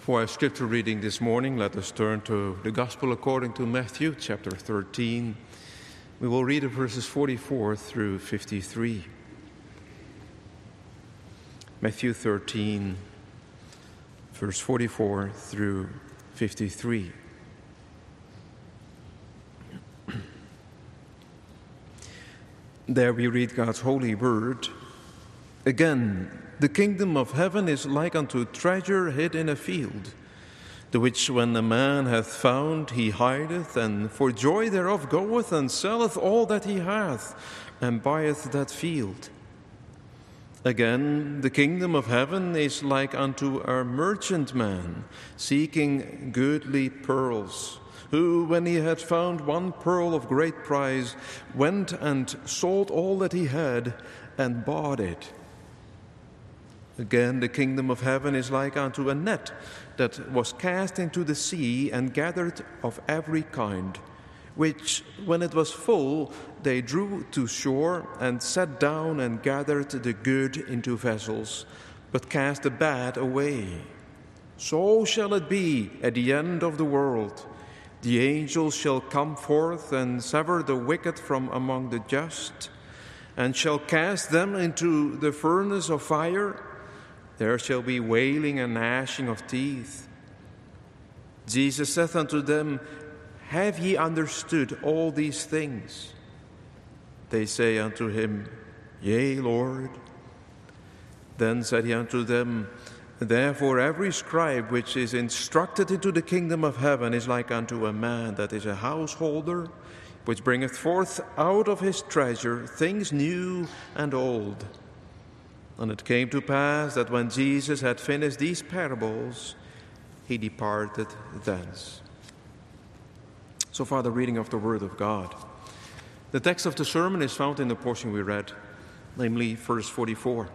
For our scripture reading this morning, let us turn to the Gospel according to Matthew, chapter 13. We will read verses 44 through 53. Matthew 13, verse 44 through 53. There we read God's holy word. Again, the kingdom of heaven is like unto treasure hid in a field, the which when a man hath found, he hideth, and for joy thereof goeth and selleth all that he hath, and buyeth that field. Again, the kingdom of heaven is like unto a merchantman seeking goodly pearls, who, when he had found one pearl of great price, went and sold all that he had, and bought it. Again, the kingdom of heaven is like unto a net that was cast into the sea and gathered of every kind, which, when it was full, they drew to shore and sat down and gathered the good into vessels, but cast the bad away. So shall it be at the end of the world. The angels shall come forth and sever the wicked from among the just, and shall cast them into the furnace of fire. There shall be wailing and gnashing of teeth. Jesus saith unto them, Have ye understood all these things? They say unto him, Yea, Lord. Then said he unto them, Therefore every scribe which is instructed into the kingdom of heaven is like unto a man that is a householder, which bringeth forth out of his treasure things new and old. And it came to pass that when Jesus had finished these parables, he departed thence. So far, the reading of the Word of God. The text of the sermon is found in the portion we read, namely verse 44.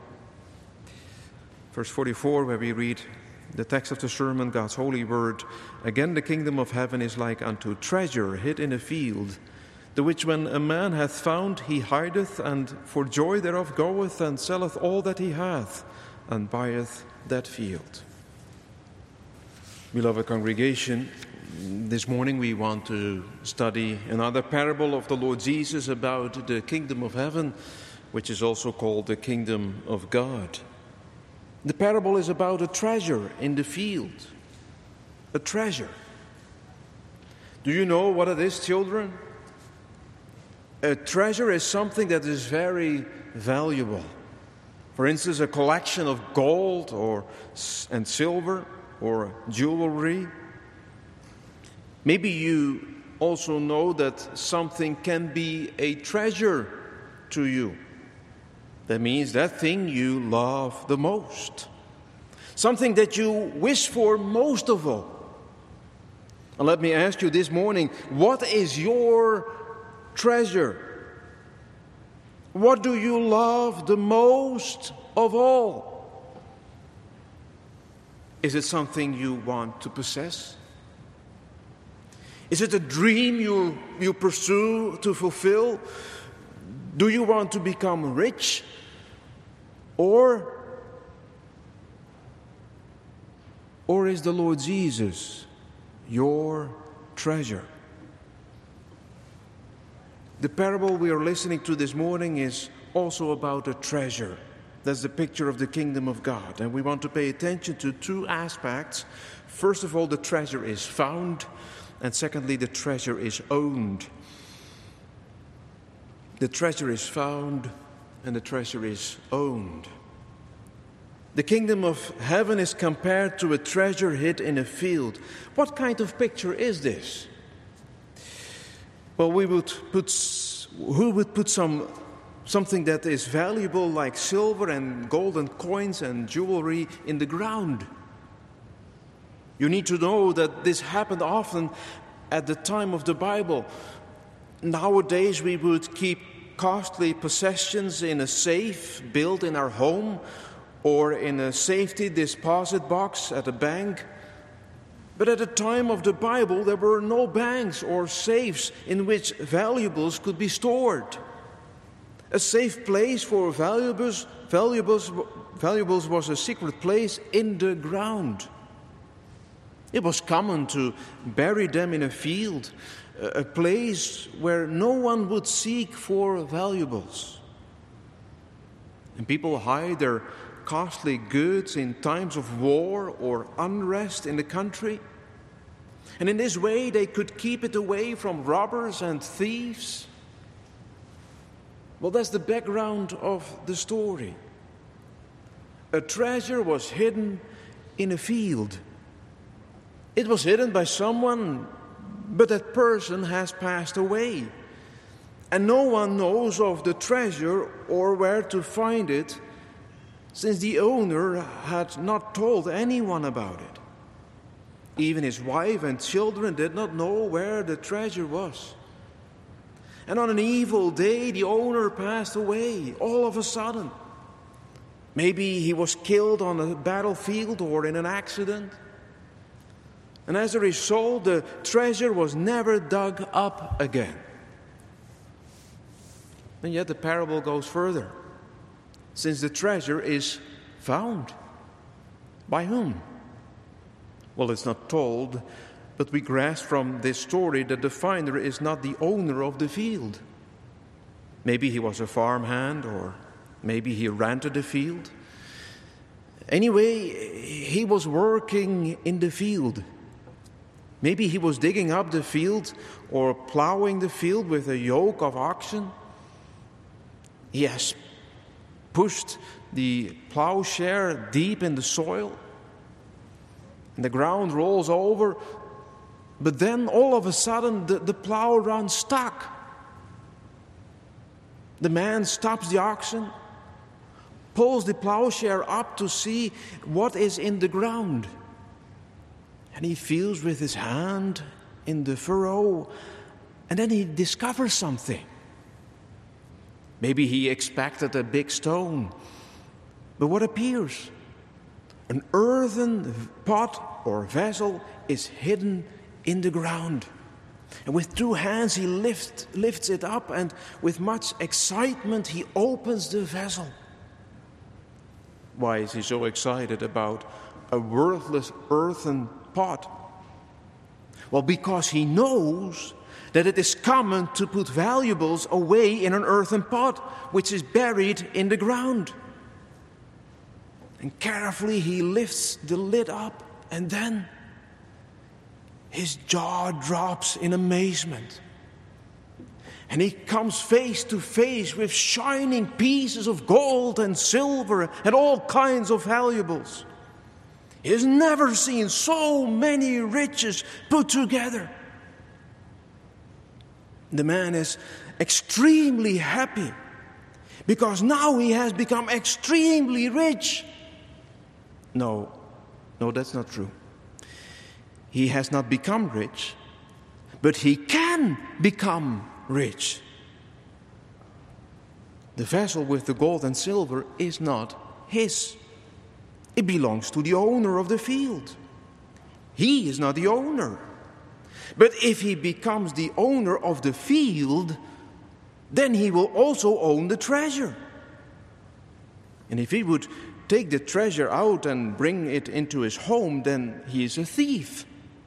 Verse 44, where we read the text of the sermon, God's holy word. Again, the kingdom of heaven is like unto treasure hid in a field, the which when a man hath found, he hideth, and for joy thereof goeth and selleth all that he hath, and buyeth that field. Beloved congregation, this morning we want to study another parable of the Lord Jesus about the kingdom of heaven, which is also called the kingdom of God. The parable is about a treasure in the field. A treasure. Do you know what it is, children? A treasure is something that is very valuable. For instance, a collection of gold and silver or jewelry. Maybe you also know that something can be a treasure to you. That means that thing you love the most. Something that you wish for most of all. And let me ask you this morning, what is your treasure? What do you love the most of all? Is it something you want to possess? Is it a dream you pursue to fulfill? Do you want to become rich? Or is the Lord Jesus your treasure? The parable we are listening to this morning is also about a treasure. That's the picture of the kingdom of God. And we want to pay attention to two aspects. First of all, the treasure is found. And secondly, the treasure is owned. The treasure is found and the treasure is owned. The kingdom of heaven is compared to a treasure hid in a field. What kind of picture is this? Well, who would put something that is valuable like silver and golden coins and jewelry in the ground? You need to know that this happened often at the time of the Bible. Nowadays we would keep costly possessions in a safe built in our home or in a safety deposit box at a bank. But at the time of the Bible, there were no banks or safes in which valuables could be stored. A safe place for valuables was a secret place in the ground. It was common to bury them in a field, a place where no one would seek for valuables. And people hide their costly goods in times of war or unrest in the country. And in this way, they could keep it away from robbers and thieves. Well, that's the background of the story. A treasure was hidden in a field. It was hidden by someone, but that person has passed away. And no one knows of the treasure or where to find it, since the owner had not told anyone about it. Even his wife and children did not know where the treasure was. And on an evil day, the owner passed away all of a sudden. Maybe he was killed on a battlefield or in an accident. And as a result, the treasure was never dug up again. And yet the parable goes further, since the treasure is found. By whom? Well, it's not told, but we grasp from this story that the finder is not the owner of the field. Maybe he was a farmhand, or maybe he rented the field. Anyway, he was working in the field. Maybe he was digging up the field or plowing the field with a yoke of oxen. He has pushed the plowshare deep in the soil, and the ground rolls over, but then all of a sudden the plow runs stuck. The man stops the oxen, pulls the plowshare up to see what is in the ground. And he feels with his hand in the furrow, and then he discovers something. Maybe he expected a big stone, but what appears? An earthen pot or vessel is hidden in the ground. And with two hands he lifts it up, and with much excitement he opens the vessel. Why is he so excited about a worthless earthen pot? Well, because he knows that it is common to put valuables away in an earthen pot, which is buried in the ground. And carefully he lifts the lid up, and then his jaw drops in amazement. And he comes face to face with shining pieces of gold and silver and all kinds of valuables. He has never seen so many riches put together. The man is extremely happy because now he has become extremely rich. No, that's not true. He has not become rich, but he can become rich. The vessel with the gold and silver is not his. It belongs to the owner of the field. He is not the owner. But if he becomes the owner of the field, then he will also own the treasure. And if he would take the treasure out and bring it into his home, then he is a thief.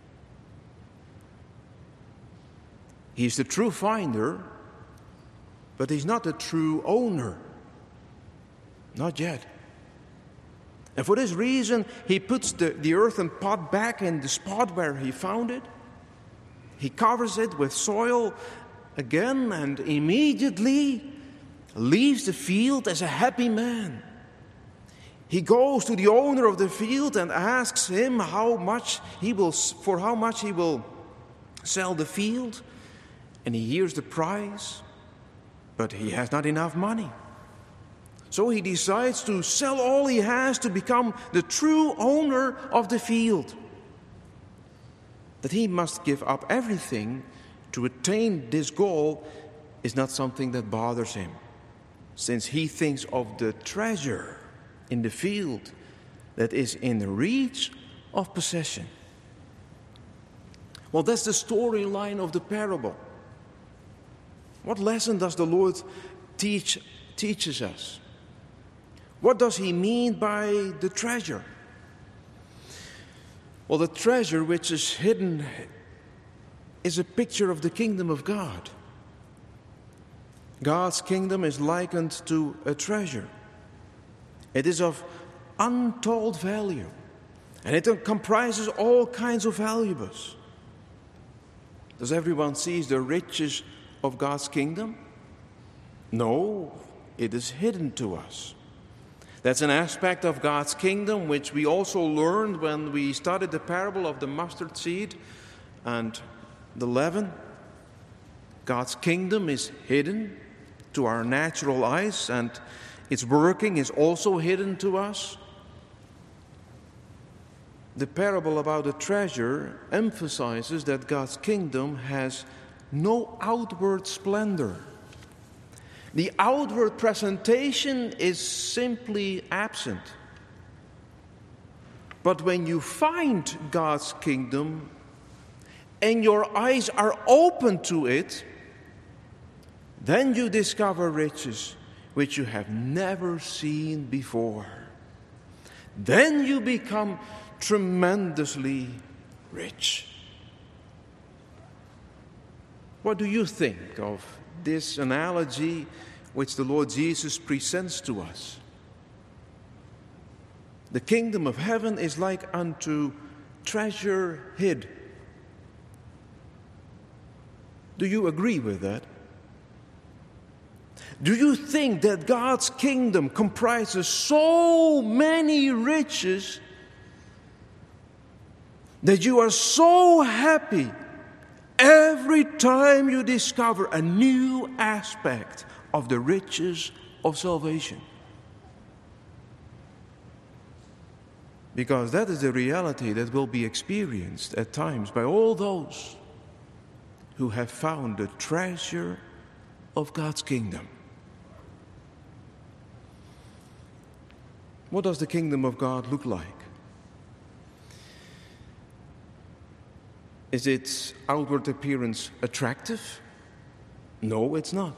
He is the true finder, but he's not the true owner. Not yet. And for this reason, he puts the earthen pot back in the spot where he found it. He covers it with soil again and immediately leaves the field as a happy man. He goes to the owner of the field and asks him how much he will sell the field. And he hears the price, but he has not enough money. So he decides to sell all he has to become the true owner of the field. That he must give up everything to attain this goal is not something that bothers him, since he thinks of the treasure in the field that is in the reach of possession. Well, that's the storyline of the parable. What lesson does the Lord teaches us? What does he mean by the treasure? Well, the treasure which is hidden is a picture of the kingdom of God. God's kingdom is likened to a treasure. It is of untold value, and it comprises all kinds of valuables. Does everyone see the riches of God's kingdom? No, it is hidden to us. That's an aspect of God's kingdom which we also learned when we studied the parable of the mustard seed and the leaven. God's kingdom is hidden to our natural eyes, and its working is also hidden to us. The parable about the treasure emphasizes that God's kingdom has no outward splendor. The outward presentation is simply absent. But when you find God's kingdom and your eyes are open to it, then you discover riches which you have never seen before. Then you become tremendously rich. What do you think of this analogy which the Lord Jesus presents to us? The kingdom of heaven is like unto treasure hid. Do you agree with that? Do you think that God's kingdom comprises so many riches that you are so happy every time you discover a new aspect of the riches of salvation? Because that is the reality that will be experienced at times by all those who have found the treasure of God's kingdom. What does the kingdom of God look like? Is its outward appearance attractive? No, it's not.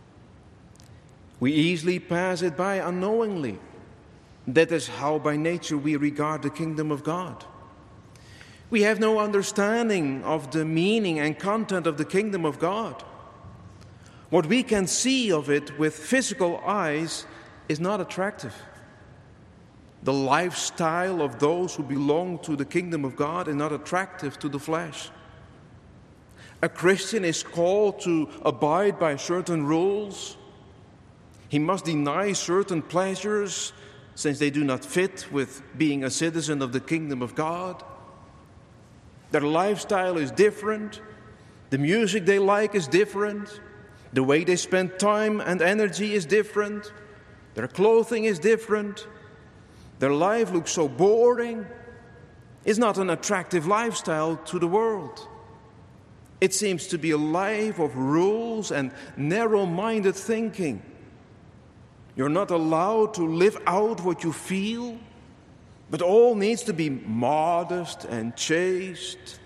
We easily pass it by unknowingly. That is how by nature we regard the kingdom of God. We have no understanding of the meaning and content of the kingdom of God. What we can see of it with physical eyes is not attractive. The lifestyle of those who belong to the kingdom of God is not attractive to the flesh. A Christian is called to abide by certain rules. He must deny certain pleasures since they do not fit with being a citizen of the kingdom of God. Their lifestyle is different. The music they like is different. The way they spend time and energy is different. Their clothing is different. Their life looks so boring. It's not an attractive lifestyle to the world. It seems to be a life of rules and narrow-minded thinking. You're not allowed to live out what you feel, but all needs to be modest and chaste.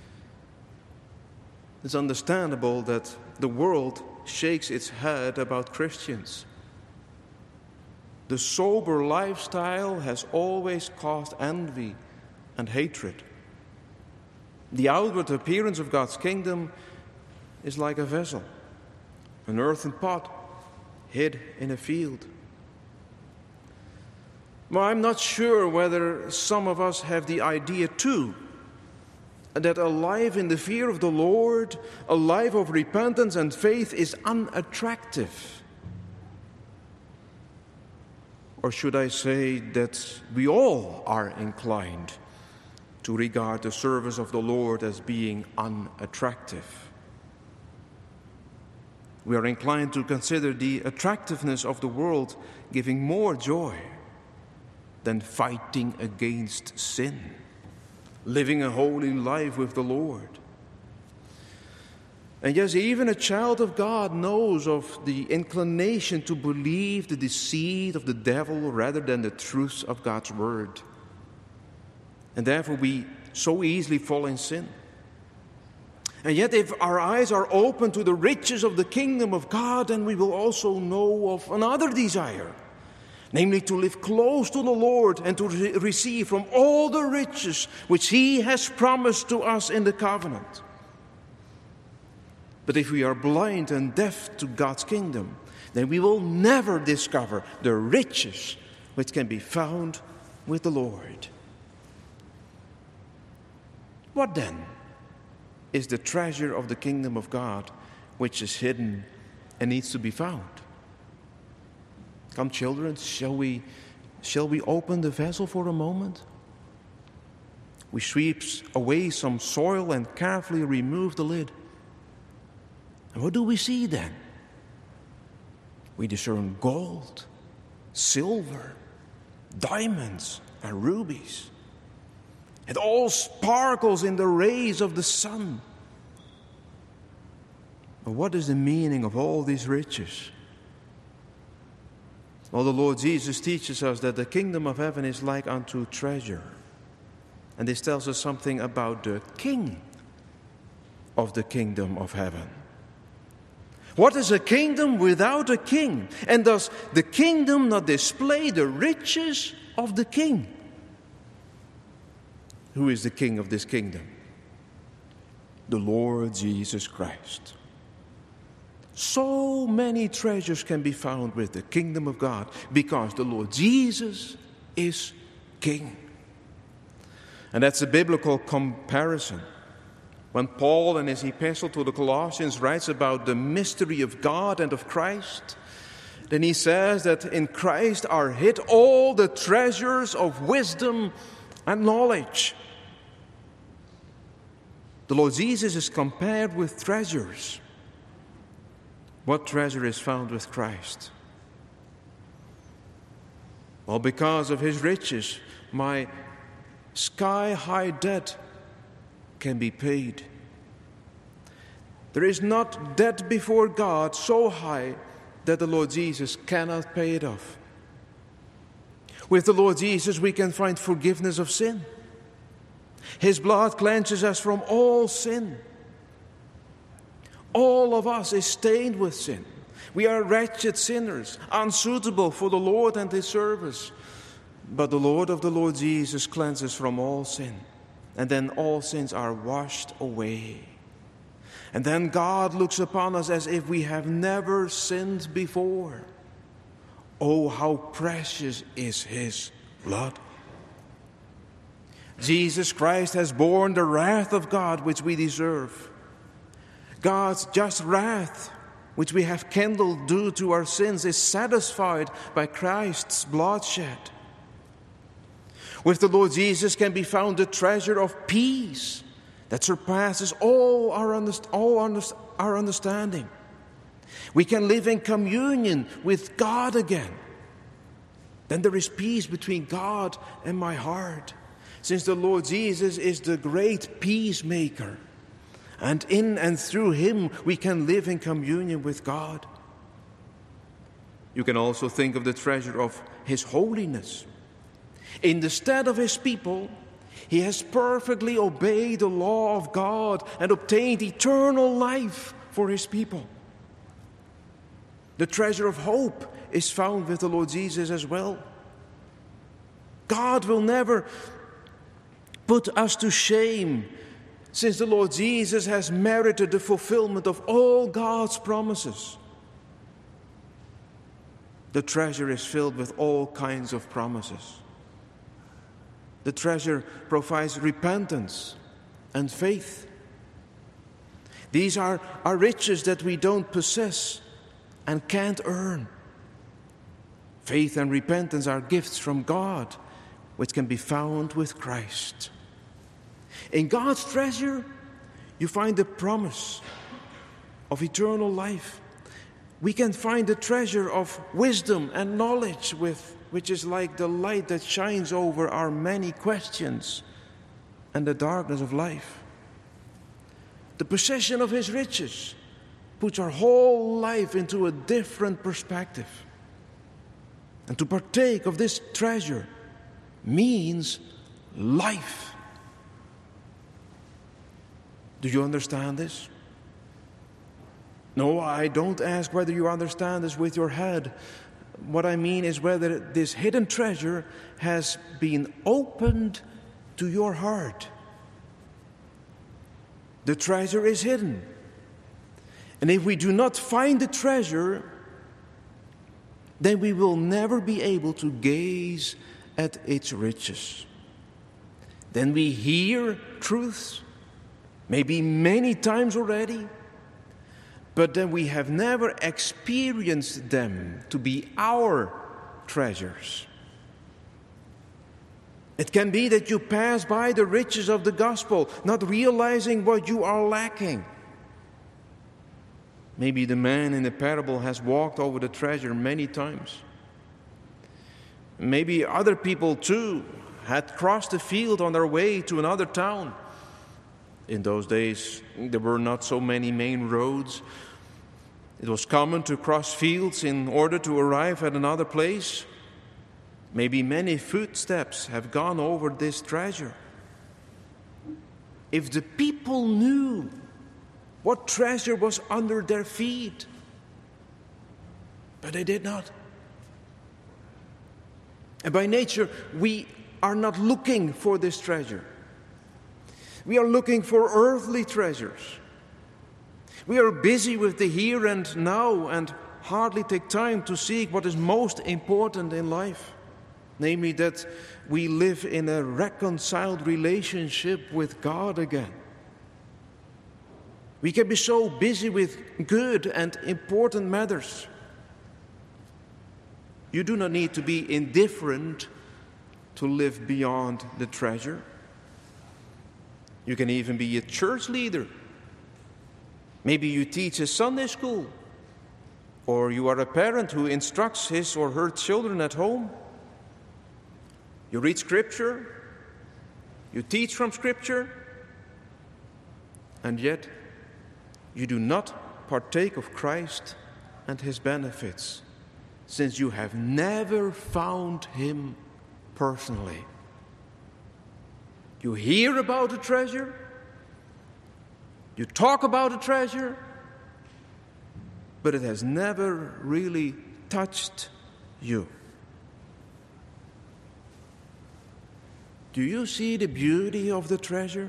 It's understandable that the world shakes its head about Christians. The sober lifestyle has always caused envy and hatred. The outward appearance of God's kingdom is like a vessel, an earthen pot hid in a field. Well, I'm not sure whether some of us have the idea too that a life in the fear of the Lord, a life of repentance and faith is unattractive. Or should I say that we all are inclined to regard the service of the Lord as being unattractive? We are inclined to consider the attractiveness of the world giving more joy than fighting against sin, living a holy life with the Lord. And yes, even a child of God knows of the inclination to believe the deceit of the devil rather than the truth of God's word. And therefore we so easily fall in sin. And yet if our eyes are open to the riches of the kingdom of God, then we will also know of another desire. namely to live close to the Lord and to receive from all the riches which He has promised to us in the covenant. But if we are blind and deaf to God's kingdom, then we will never discover the riches which can be found with the Lord. What then is the treasure of the kingdom of God which is hidden and needs to be found? Come, children, shall we open the vessel for a moment? We sweep away some soil and carefully remove the lid. And what do we see then? We discern gold, silver, diamonds, and rubies. It all sparkles in the rays of the sun. But what is the meaning of all these riches? Well, the Lord Jesus teaches us that the kingdom of heaven is like unto treasure. And this tells us something about the king of the kingdom of heaven. What is a kingdom without a king? And does the kingdom not display the riches of the king? Who is the king of this kingdom? The Lord Jesus Christ. So many treasures can be found with the kingdom of God because the Lord Jesus is king. And that's a biblical comparison. When Paul in his epistle to the Colossians writes about the mystery of God and of Christ, then he says that in Christ are hid all the treasures of wisdom and knowledge. The Lord Jesus is compared with treasures. What treasure is found with Christ? Well, because of His riches, my sky-high debt can be paid. There is not debt before God so high that the Lord Jesus cannot pay it off. With the Lord Jesus, we can find forgiveness of sin. His blood cleanses us from all sin. All of us is stained with sin. We are wretched sinners, unsuitable for the Lord and His service. But the Lord of the Lord Jesus cleanses from all sin. And then all sins are washed away. And then God looks upon us as if we have never sinned before. Oh, how precious is His blood. Jesus Christ has borne the wrath of God which we deserve. God's just wrath, which we have kindled due to our sins, is satisfied by Christ's bloodshed. With the Lord Jesus can be found the treasure of peace that surpasses all our understanding. We can live in communion with God again. Then there is peace between God and my heart, since the Lord Jesus is the great peacemaker. And in and through Him we can live in communion with God. You can also think of the treasure of His holiness. In the stead of His people, He has perfectly obeyed the law of God and obtained eternal life for His people. The treasure of hope is found with the Lord Jesus as well. God will never put us to shame, since the Lord Jesus has merited the fulfillment of all God's promises. The treasure is filled with all kinds of promises. The treasure provides repentance and faith. These are riches that we don't possess and can't earn. Faith and repentance are gifts from God, which can be found with Christ. In God's treasure, you find the promise of eternal life. We can find the treasure of wisdom and knowledge, which is like the light that shines over our many questions and the darkness of life. The possession of His riches puts our whole life into a different perspective. And to partake of this treasure means life. Do you understand this? No, I don't ask whether you understand this with your head, what I mean is whether this hidden treasure has been opened to your heart. The treasure is hidden. And if we do not find the treasure, then we will never be able to gaze at its riches. Then we hear truths, maybe many times already, but then we have never experienced them to be our treasures. It can be that you pass by the riches of the gospel, not realizing what you are lacking. Maybe the man in the parable has walked over the treasure many times. Maybe other people too had crossed the field on their way to another town. In those days, there were not so many main roads. It was common to cross fields in order to arrive at another place. Maybe many footsteps have gone over this treasure. If the people knew what treasure was under their feet, but they did not. And by nature, we are not looking for this treasure. We are looking for earthly treasures. We are busy with the here and now and hardly take time to seek what is most important in life. Namely, that we live in a reconciled relationship with God again. We can be so busy with good and important matters. You do not need to be indifferent to live beyond the treasure. You can even be a church leader. Maybe you teach a Sunday school, or you are a parent who instructs his or her children at home. You read Scripture, you teach from Scripture, and yet you do not partake of Christ and His benefits, since you have never found Him personally. You hear about the treasure, you talk about the treasure, but it has never really touched you. Do you see the beauty of the treasure?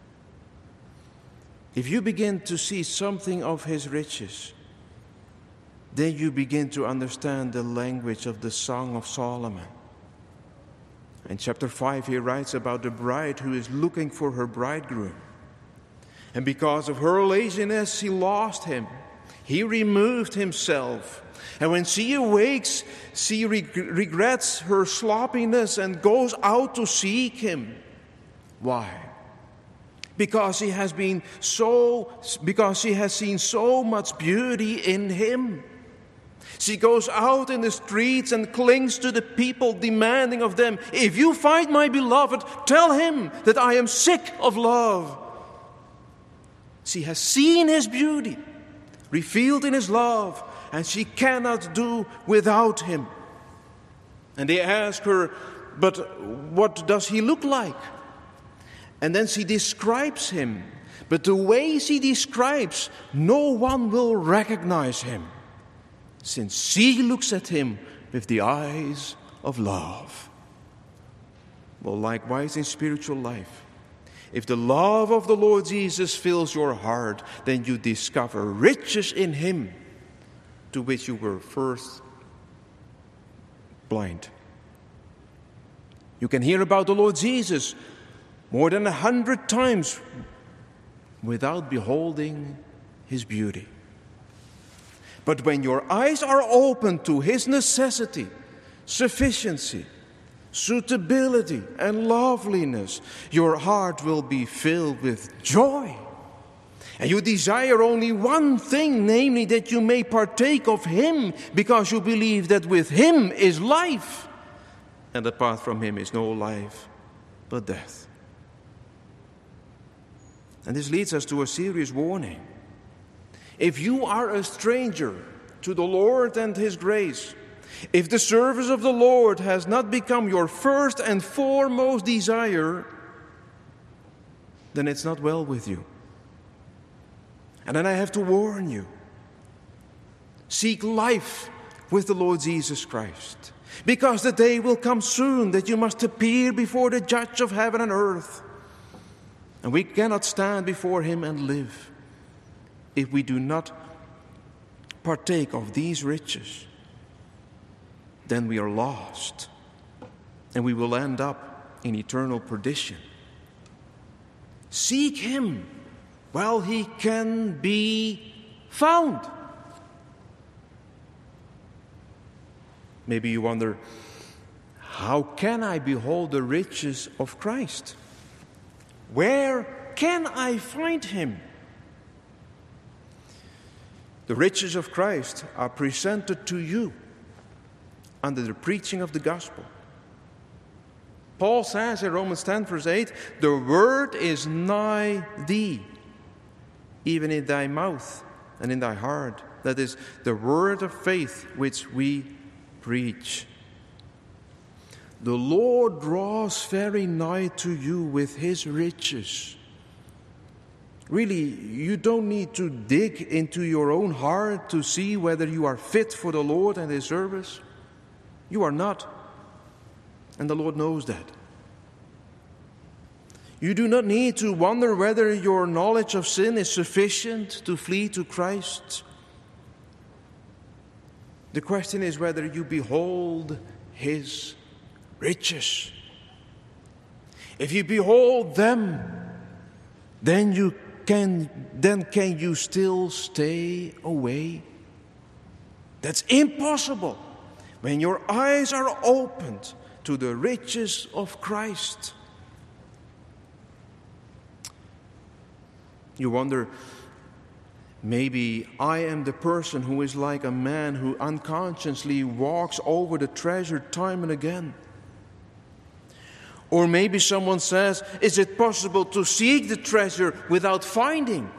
If you begin to see something of His riches, then you begin to understand the language of the Song of Solomon. In chapter 5, he writes about the bride who is looking for her bridegroom. And because of her laziness, she lost him. He removed himself. And when she awakes, she regrets her sloppiness and goes out to seek him. Why? Because she has seen so much beauty in him. She goes out in the streets and clings to the people, demanding of them, "If you find my beloved, tell him that I am sick of love." She has seen his beauty, revealed in his love, and she cannot do without him. And they ask her, "But what does he look like?" And then she describes him. But the way she describes, no one will recognize him, since she looks at him with the eyes of love. Well, likewise in spiritual life, if the love of the Lord Jesus fills your heart, then you discover riches in him to which you were first blind. You can hear about the Lord Jesus more than 100 times without beholding his beauty. But when your eyes are open to his necessity, sufficiency, suitability, and loveliness, your heart will be filled with joy. And you desire only one thing, namely that you may partake of him, because you believe that with him is life, and apart from him is no life but death. And this leads us to a serious warning. If you are a stranger to the Lord and his grace, if the service of the Lord has not become your first and foremost desire, then it's not well with you. And then I have to warn you. Seek life, with the Lord Jesus Christ. Because the day will come soon that you must appear before the judge of heaven and earth. And we cannot stand before him and live if we do not partake of these riches. Then we are lost, and we will end up in eternal perdition. Seek him while he can be found. Maybe you wonder, how can I behold the riches of Christ? Where can I find him? The riches of Christ are presented to you under the preaching of the gospel. Paul says in Romans 10, verse 8, the word is nigh thee, even in thy mouth and in thy heart. That is the word of faith which we preach. The Lord draws very nigh to you with his riches. Really, you don't need to dig into your own heart to see whether you are fit for the Lord and his service. You are not. And the Lord knows that. You do not need to wonder whether your knowledge of sin is sufficient to flee to Christ. The question is whether you behold his riches. If you behold them, then can you still stay away? That's impossible when your eyes are opened to the riches of Christ. You wonder, maybe I am the person who is like a man who unconsciously walks over the treasure time and again. Or maybe someone says, is it possible to seek the treasure without finding?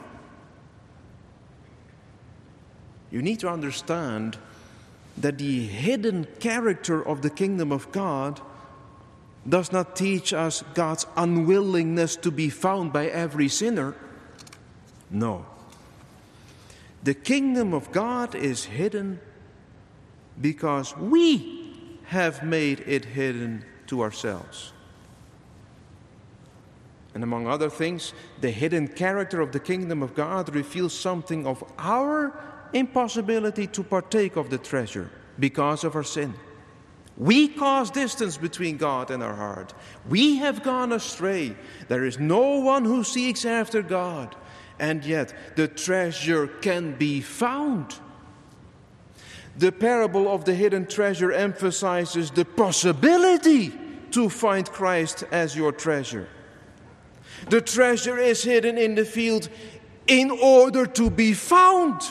You need to understand that the hidden character of the kingdom of God does not teach us God's unwillingness to be found by every sinner. No. The kingdom of God is hidden because we have made it hidden to ourselves. And among other things, the hidden character of the kingdom of God reveals something of our impossibility to partake of the treasure because of our sin. We cause distance between God and our heart. We have gone astray. There is no one who seeks after God. And yet the treasure can be found. The parable of the hidden treasure emphasizes the possibility to find Christ as your treasure. The treasure is hidden in the field in order to be found.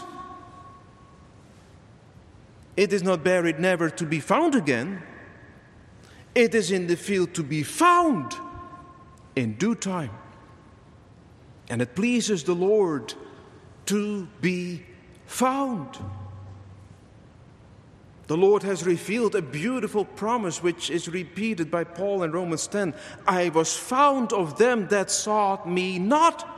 It is not buried never to be found again. It is in the field to be found in due time. And it pleases the Lord to be found. The Lord has revealed a beautiful promise which is repeated by Paul in Romans 10. I was found of them that sought me not.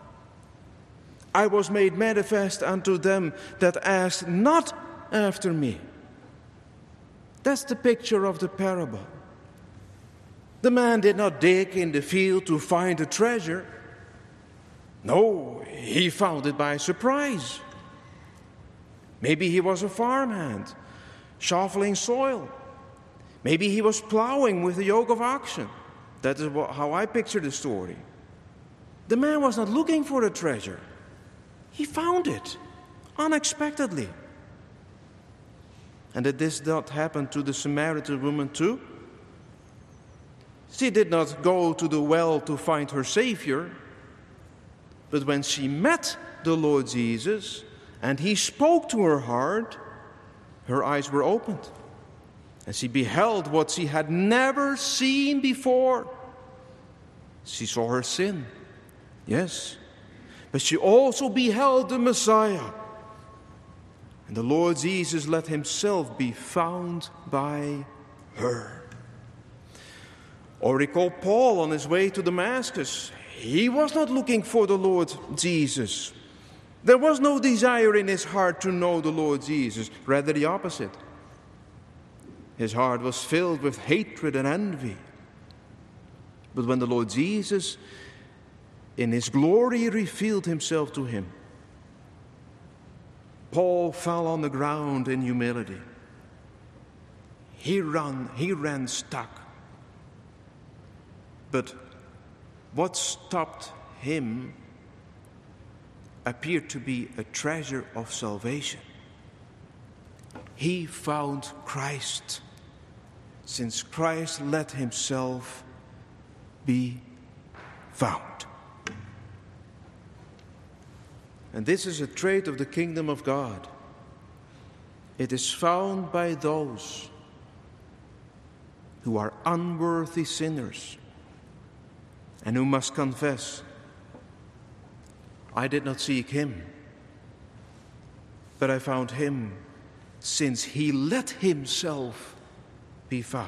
I was made manifest unto them that asked not after me. That's the picture of the parable. The man did not dig in the field to find a treasure. No, he found it by surprise. Maybe he was a farmhand, shoveling soil. Maybe he was plowing with a yoke of oxen. That is how I picture the story. The man was not looking for the treasure. He found it unexpectedly. And did this not happen to the Samaritan woman too? She did not go to the well to find her Savior. But when she met the Lord Jesus and he spoke to her heart, her eyes were opened. And she beheld what she had never seen before. She saw her sin, yes, but she also beheld the Messiah. And the Lord Jesus let himself be found by her. Or recall Paul on his way to Damascus. He was not looking for the Lord Jesus. There was no desire in his heart to know the Lord Jesus, rather the opposite. His heart was filled with hatred and envy. But when the Lord Jesus, in his glory, revealed himself to him, Paul fell on the ground in humility. He ran stuck. But what stopped him appeared to be a treasure of salvation. He found Christ, since Christ let himself be found. And this is a trait of the kingdom of God. It is found by those who are unworthy sinners and who must confess, I did not seek him, but I found him, since he let himself be found.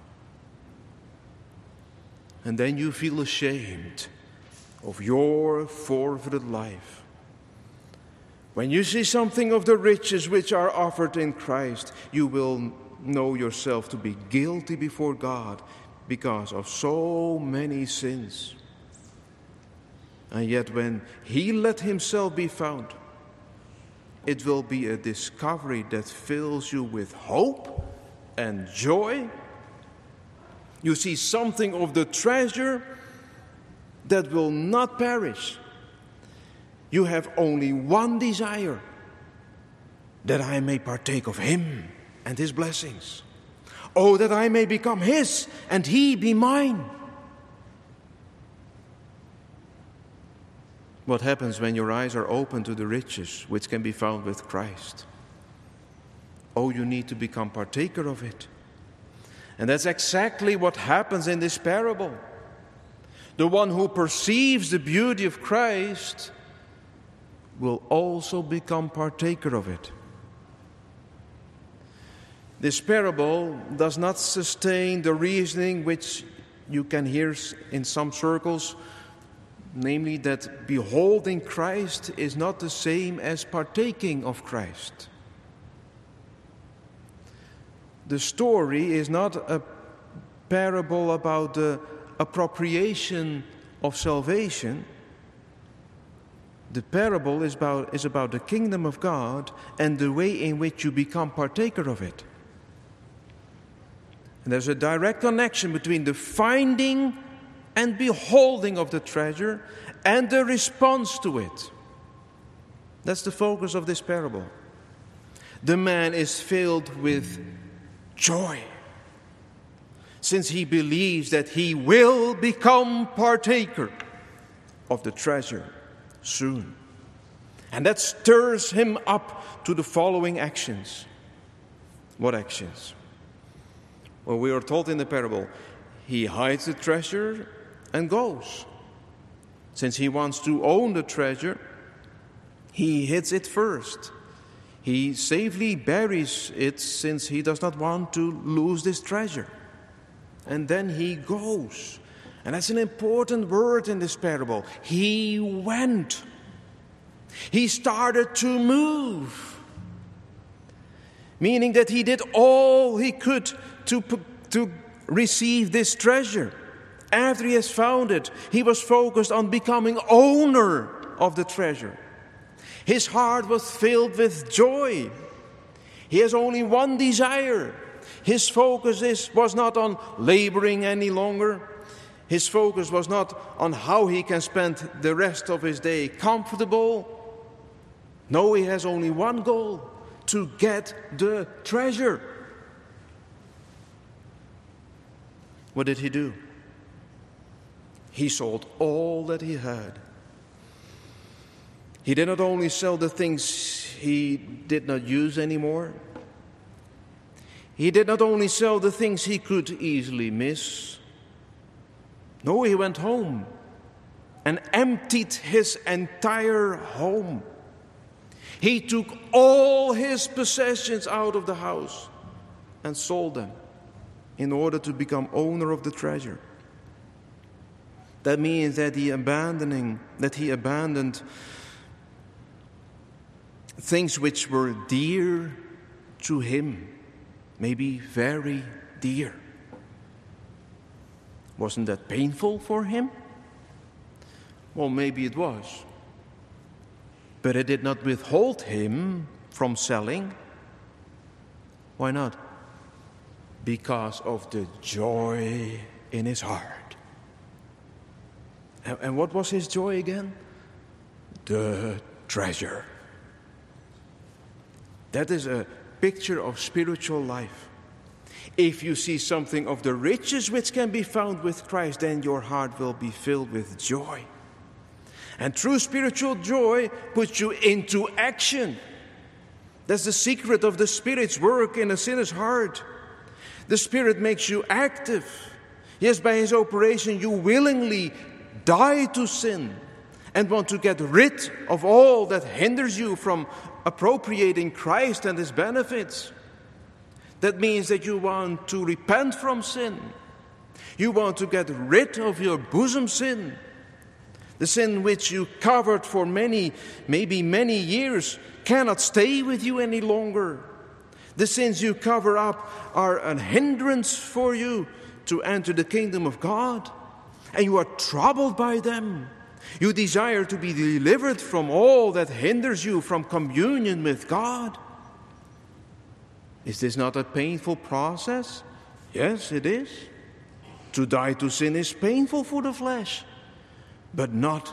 And then you feel ashamed of your forfeited life. When you see something of the riches which are offered in Christ, you will know yourself to be guilty before God because of so many sins. And yet when he let himself be found, it will be a discovery that fills you with hope and joy. You see something of the treasure that will not perish. You have only one desire, that I may partake of him and his blessings. Oh, that I may become his and he be mine. What happens when your eyes are open to the riches which can be found with Christ? Oh, you need to become partaker of it. And that's exactly what happens in this parable. The one who perceives the beauty of Christ will also become partaker of it. This parable does not sustain the reasoning which you can hear in some circles, namely that beholding Christ is not the same as partaking of Christ. The story is not a parable about the appropriation of salvation. The parable is about the kingdom of God and the way in which you become partaker of it. And there's a direct connection between the finding and beholding of the treasure and the response to it. That's the focus of this parable. The man is filled with joy, since he believes that he will become partaker of the treasure soon. And that stirs him up to the following actions. What actions? Well, we are told in the parable, he hides the treasure and goes. Since he wants to own the treasure, he hides it first. He safely buries it, since he does not want to lose this treasure. And then he goes. And that's an important word in this parable. He went. He started to move. Meaning that he did all he could to receive this treasure. After he has found it, he was focused on becoming owner of the treasure. His heart was filled with joy. He has only one desire. His focus was not on laboring any longer. His focus was not on how he can spend the rest of his day comfortable. No, he has only one goal: to get the treasure. What did he do? He sold all that he had. He did not only sell the things he did not use anymore. He did not only sell the things he could easily miss. No, he went home and emptied his entire home. He took all his possessions out of the house and sold them in order to become owner of the treasure. That means that he abandoned things which were dear to him maybe very dear. Wasn't that painful for him? Well, maybe it was. But it did not withhold him from selling. Why not? Because of the joy in his heart. And what was his joy again? The treasure. That is a picture of spiritual life. If you see something of the riches which can be found with Christ, then your heart will be filled with joy. And true spiritual joy puts you into action. That's the secret of the Spirit's work in a sinner's heart. The Spirit makes you active. Yes, by His operation you willingly die to sin and want to get rid of all that hinders you from appropriating Christ and His benefits. That means that you want to repent from sin. You want to get rid of your bosom sin. The sin which you covered for many years cannot stay with you any longer. The sins you cover up are a hindrance for you to enter the kingdom of God. And you are troubled by them. You desire to be delivered from all that hinders you from communion with God. Is this not a painful process? Yes, it is. To die to sin is painful for the flesh, but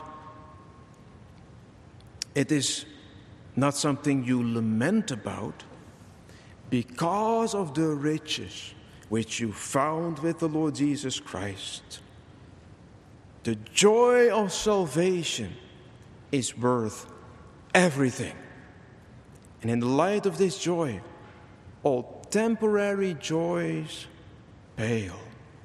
it is not something you lament about because of the riches which you found with the Lord Jesus Christ. The joy of salvation is worth everything. And in the light of this joy, all temporary joys pale.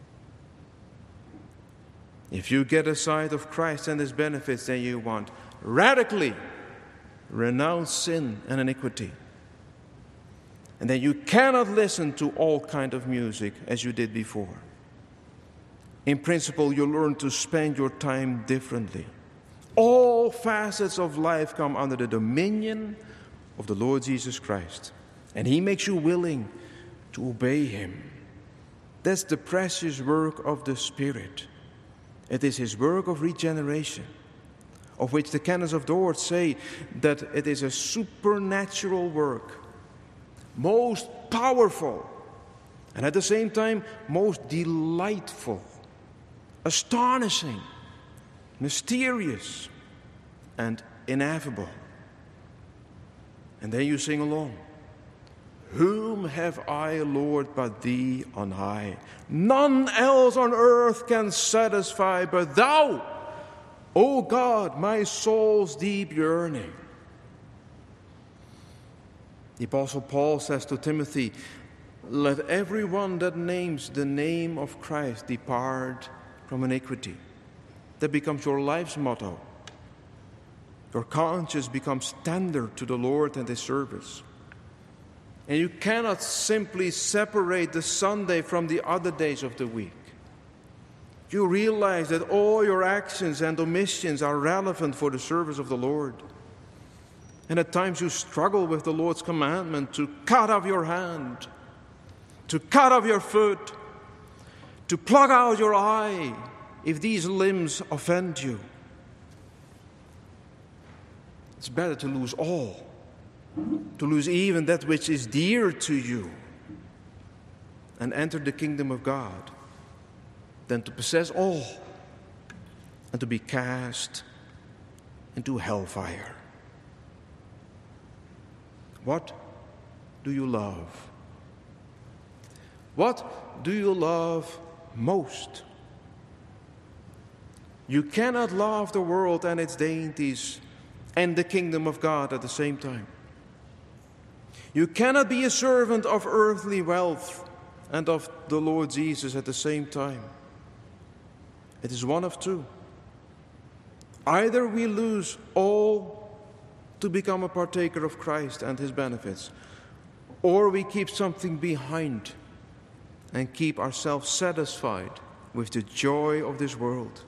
If you get a sight of Christ and His benefits, then you want radically renounce sin and iniquity. And then you cannot listen to all kind of music as you did before. In principle, you learn to spend your time differently. All facets of life come under the dominion of the Lord Jesus Christ. And He makes you willing to obey Him. That's the precious work of the Spirit. It is His work of regeneration, of which the canons of Dort say that it is a supernatural work, most powerful, and at the same time most delightful, astonishing, mysterious, and ineffable. And then you sing along. Whom have I, Lord, but Thee on high? None else on earth can satisfy but Thou, O God, my soul's deep yearning. The Apostle Paul says to Timothy, let everyone that names the name of Christ depart from iniquity. That becomes your life's motto. Your conscience becomes tender to the Lord and His service. And you cannot simply separate the Sunday from the other days of the week. You realize that all your actions and omissions are relevant for the service of the Lord. And at times you struggle with the Lord's commandment to cut off your hand, to cut off your foot, to pluck out your eye if these limbs offend you. It's better to lose all, to lose even that which is dear to you, and enter the kingdom of God, than to possess all and to be cast into hellfire. What do you love? What do you love most? You cannot love the world and its dainties and the kingdom of God at the same time. You cannot be a servant of earthly wealth and of the Lord Jesus at the same time. It is one of two. Either we lose all to become a partaker of Christ and His benefits, or we keep something behind and keep ourselves satisfied with the joy of this world.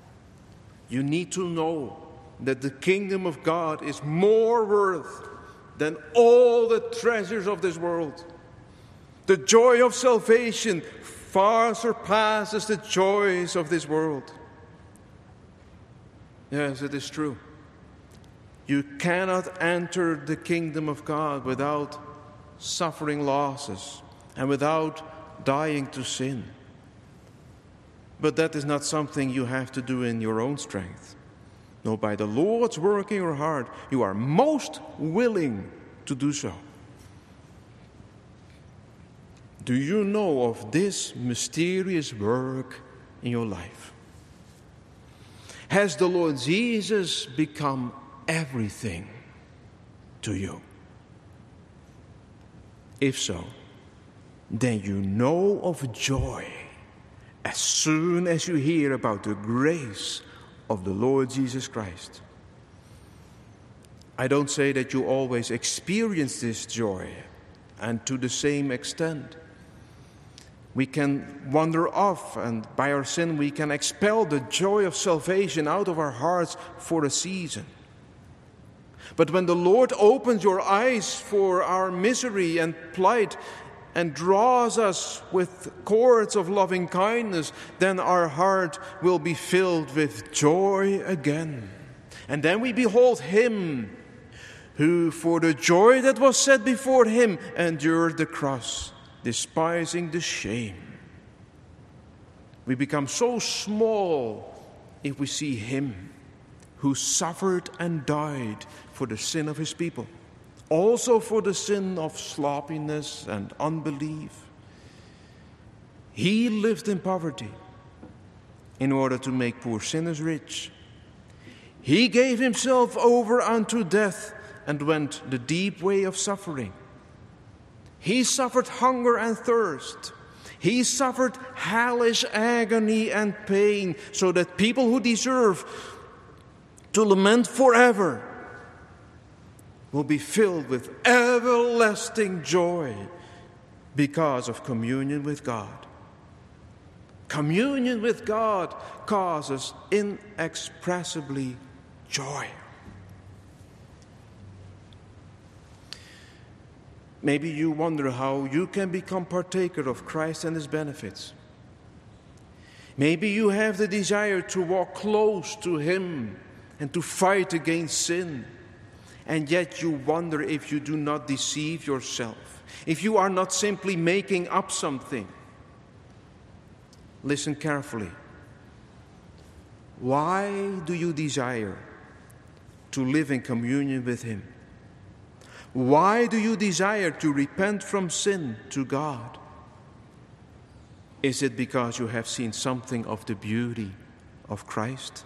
You need to know that the kingdom of God is more worth than all the treasures of this world. The joy of salvation far surpasses the joys of this world. Yes, it is true. You cannot enter the kingdom of God without suffering losses and without dying to sin. But that is not something you have to do in your own strength. No, by the Lord's work in your heart, you are most willing to do so. Do you know of this mysterious work in your life? Has the Lord Jesus become everything to you? If so, then you know of joy as soon as you hear about the grace of the Lord Jesus Christ. I don't say that you always experience this joy and to the same extent. We can wander off, and by our sin we can expel the joy of salvation out of our hearts for a season. But when the Lord opens your eyes for our misery and plight and draws us with cords of loving kindness, then our heart will be filled with joy again. And then we behold Him who, for the joy that was set before Him, endured the cross, despising the shame. We become so small if we see Him who suffered and died for the sin of His people, also for the sin of sloppiness and unbelief. He lived in poverty in order to make poor sinners rich. He gave Himself over unto death and went the deep way of suffering. He suffered hunger and thirst. He suffered hellish agony and pain so that people who deserve to lament forever will be filled with everlasting joy because of communion with God. Communion with God causes inexpressibly joy. Maybe you wonder how you can become partaker of Christ and His benefits. Maybe you have the desire to walk close to Him and to fight against sin. And yet you wonder if you do not deceive yourself, if you are not simply making up something. Listen carefully. Why do you desire to live in communion with Him? Why do you desire to repent from sin to God? Is it because you have seen something of the beauty of Christ?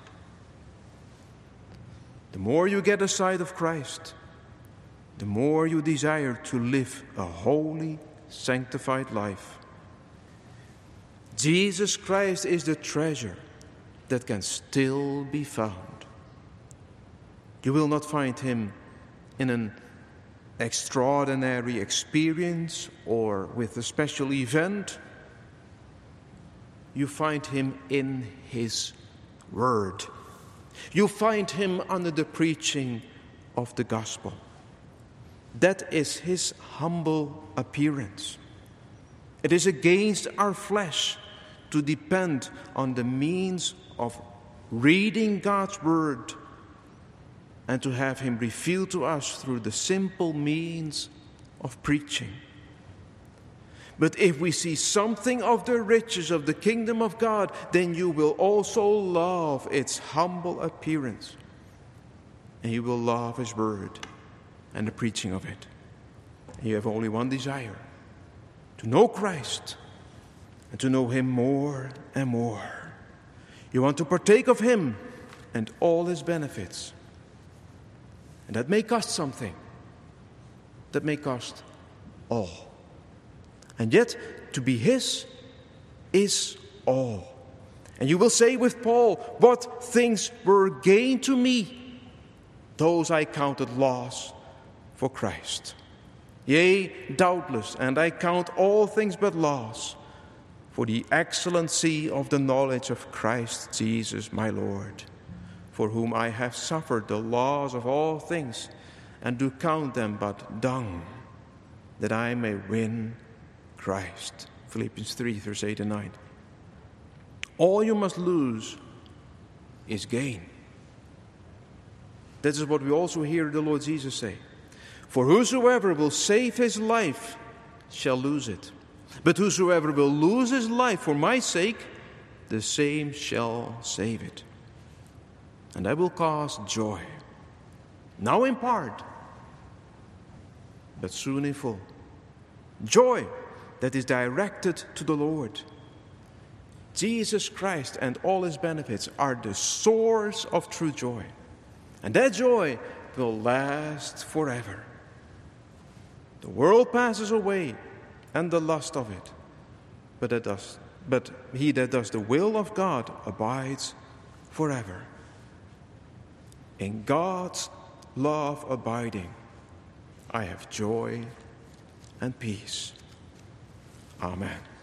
The more you get a sight of Christ, the more you desire to live a holy, sanctified life. Jesus Christ is the treasure that can still be found. You will not find Him in an extraordinary experience or with a special event. You find Him in His Word. You find Him under the preaching of the gospel. That is His humble appearance. It is against our flesh to depend on the means of reading God's Word and to have Him revealed to us through the simple means of preaching. But if we see something of the riches of the kingdom of God, then you will also love its humble appearance. And you will love His Word and the preaching of it. And you have only one desire: to know Christ and to know Him more and more. You want to partake of Him and all His benefits. And that may cost something. That may cost all. And yet, to be His is all. And you will say with Paul, what things were gain to me, those I counted loss for Christ. Yea, doubtless, and I count all things but loss for the excellency of the knowledge of Christ Jesus my Lord, for whom I have suffered the loss of all things, and do count them but dung, that I may win Christ. Philippians 3, verse 8 and 9. All you must lose is gain. This is what we also hear the Lord Jesus say. For whosoever will save his life shall lose it. But whosoever will lose his life for my sake, the same shall save it. And I will cause joy, now in part, but soon in full. Joy that is directed to the Lord. Jesus Christ and all his benefits are the source of true joy. And that joy will last forever. The world passes away and the lust of it, but he that does the will of God abides forever. In God's love abiding, I have joy and peace. Amen.